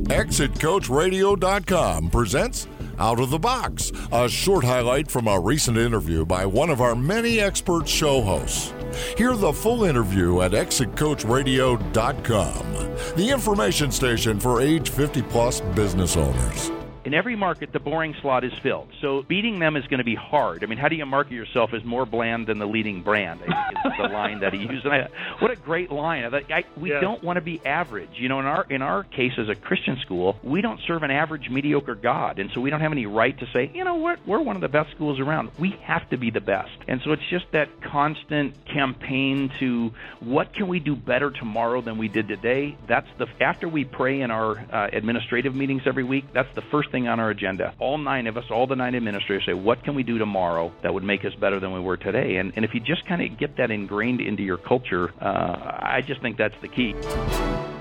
ExitCoachRadio.com presents Out of the Box, a short highlight from a recent interview by one of our many expert show hosts. Hear the full interview at ExitCoachRadio.com, the information station for age 50-plus business owners. In every market, the boring slot is filled. So beating them is going to be hard. I mean, how do you market yourself as more bland than the leading brand? I think is the line that he used. And what a great line. We don't want to be average. You know, in our case as a Christian school, we don't serve an average, mediocre God. And so we don't have any right to say, you know what, we're one of the best schools around. We have to be the best. And so it's just that constant campaign to what can we do better tomorrow than we did today? After we pray in our administrative meetings every week, that's the first thing on our agenda. All 9 of us, all the 9 administrators say, what can we do tomorrow that would make us better than we were today? And if you just kind of get that ingrained into your culture, I just think that's the key.